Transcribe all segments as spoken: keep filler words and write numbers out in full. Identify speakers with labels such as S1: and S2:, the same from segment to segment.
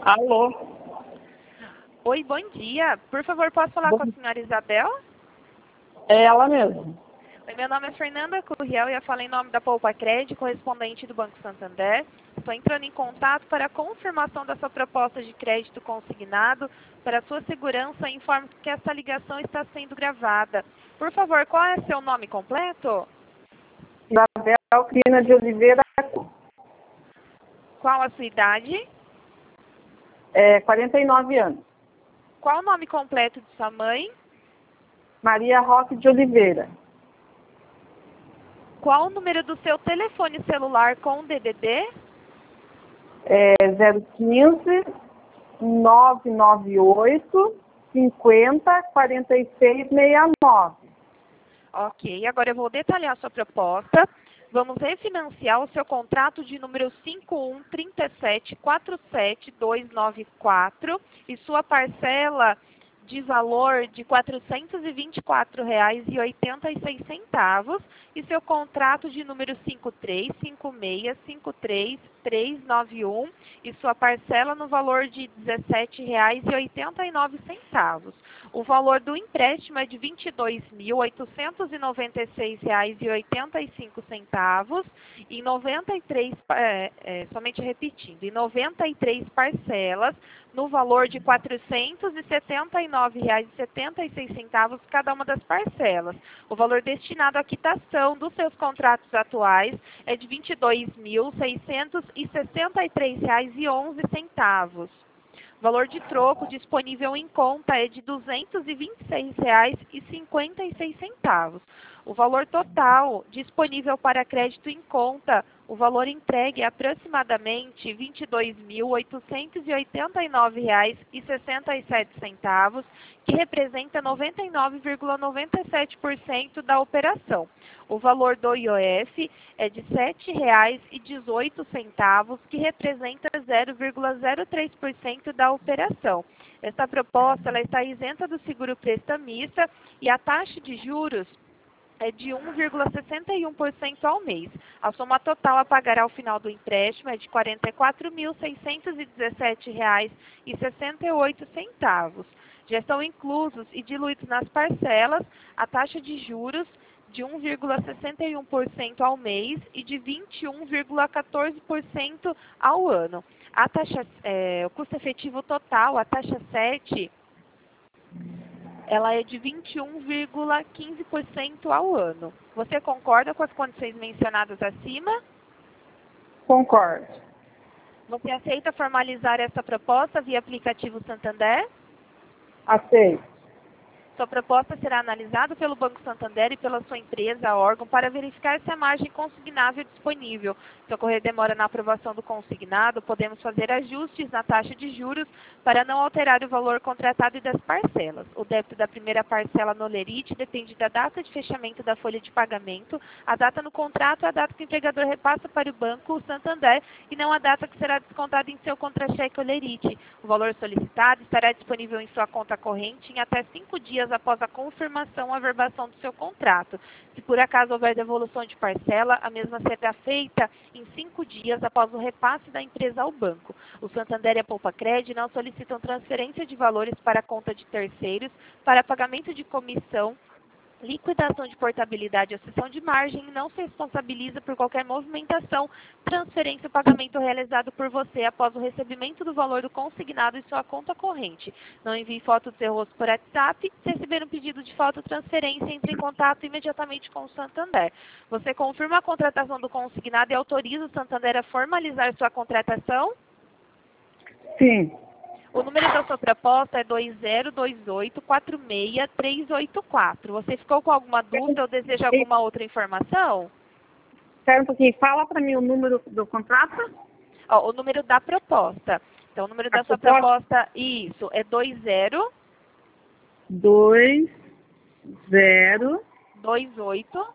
S1: Alô?
S2: Oi, bom dia. Por favor, posso falar
S1: Bom...
S2: com a senhora Isabel?
S1: É ela mesmo.
S2: Oi, meu nome é Fernanda Curriel e eu falo em nome da Poupa Crédito, correspondente do Banco Santander. Estou entrando em contato para a confirmação da sua proposta de crédito consignado. Para sua segurança, informo que essa ligação está sendo gravada. Por favor, qual é seu nome completo?
S1: Isabel Crina de Oliveira.
S2: Qual a sua idade?
S1: É, quarenta e nove anos.
S2: Qual o nome completo de sua mãe?
S1: Maria Roque de Oliveira.
S2: Qual o número do seu telefone celular com D D D?
S1: É zero um cinco, nove nove oito, cinquenta, quarenta e seis, sessenta e nove.
S2: Ok, agora eu vou detalhar a sua proposta. Vamos refinanciar o seu contrato de número cinco um três sete quatro sete dois nove quatro e sua parcela de valor de quatrocentos e vinte e quatro reais e oitenta e seis centavos e seu contrato de número cinco três cinco seis cinco três três nove um e sua parcela no valor de dezessete reais e oitenta e nove centavos. O valor do empréstimo é de vinte e dois mil oitocentos e noventa e seis reais e oitenta e cinco centavos em noventa e três, é, é, somente repetindo, em noventa e três parcelas no valor de quatrocentos e setenta e nove reais e setenta e seis centavos cada uma das parcelas. O valor destinado à quitação dos seus contratos atuais é de vinte e dois mil seiscentos e sessenta e três reais e onze centavos. O valor de troco disponível em conta é de duzentos e vinte e seis reais e cinquenta e seis centavos. O valor total disponível para crédito em conta, o valor entregue é aproximadamente vinte e dois mil oitocentos e oitenta e nove reais e sessenta e sete centavos, que representa noventa e nove vírgula noventa e sete por cento da operação. O valor do I O F é de sete reais e dezoito centavos, que representa zero vírgula zero três por cento da operação. Esta proposta ela está isenta do seguro prestamista e a taxa de juros é de um vírgula sessenta e um por cento ao mês. A soma total a pagar ao final do empréstimo é de quarenta e quatro mil seiscentos e dezessete reais e sessenta e oito centavos. Já estão inclusos e diluídos nas parcelas a taxa de juros de um vírgula sessenta e um por cento ao mês e de vinte e um vírgula quatorze por cento ao ano. A taxa, é, o custo efetivo total, a taxa sete, ela é de vinte e um vírgula quinze por cento ao ano. Você concorda com as condições mencionadas acima?
S1: Concordo.
S2: Você aceita formalizar essa proposta via aplicativo Santander?
S1: Aceito.
S2: Sua proposta será analisada pelo Banco Santander e pela sua empresa, órgão, para verificar se a margem consignável é disponível. Se ocorrer demora na aprovação do consignado, podemos fazer ajustes na taxa de juros para não alterar o valor contratado e das parcelas. O débito da primeira parcela no Lerite depende da data de fechamento da folha de pagamento, a data no contrato é a data que o empregador repassa para o Banco Santander e não a data que será descontada em seu contra-cheque ou Lerite. O valor solicitado estará disponível em sua conta corrente em até cinco dias após a confirmação ou averbação do seu contrato. Se por acaso houver devolução de parcela, a mesma será feita em cinco dias após o repasse da empresa ao banco. O Santander e a Poupa Crédito não solicitam transferência de valores para a conta de terceiros para pagamento de comissão, liquidação de portabilidade ou cessão de margem e não se responsabiliza por qualquer movimentação, transferência ou pagamento realizado por você após o recebimento do valor do consignado em sua conta corrente. Não envie foto do seu rosto por WhatsApp. Se receber um pedido de foto ou transferência, entre em contato imediatamente com o Santander. Você confirma a contratação do consignado e autoriza o Santander a formalizar sua contratação?
S1: Sim.
S2: O número da sua proposta é dois zero dois oito quatro seis três oito quatro. Você ficou com alguma dúvida ou deseja alguma outra informação?
S1: Espera um pouquinho. Fala para mim o número do contrato.
S2: Ó, o número da proposta. Então, o número da
S1: A
S2: sua
S1: proposta?
S2: proposta, isso, é dois zero
S1: dois zero
S2: dois oito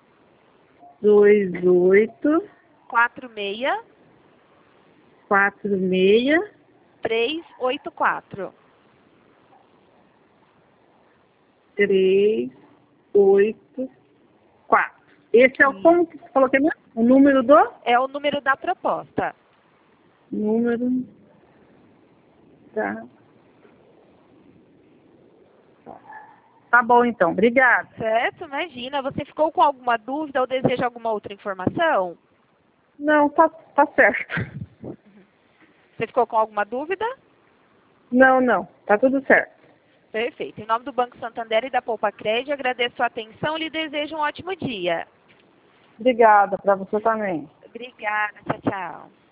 S1: dois oito
S2: quatro seis
S1: quatro seis
S2: três oito quatro.
S1: três oito quatro. Esse é o como que você falou que é mesmo? O número do?
S2: É o número da proposta.
S1: Número Tá. Tá bom, então. Obrigada.
S2: Certo, imagina. Você ficou com alguma dúvida ou deseja alguma outra informação?
S1: Não, tá, tá certo.
S2: Você ficou com alguma dúvida?
S1: Não, não. Tá tudo certo.
S2: Perfeito. Em nome do Banco Santander e da Poupa Crédito, agradeço a atenção e lhe desejo um ótimo dia.
S1: Obrigada, para você também.
S2: Obrigada. Tchau, tchau.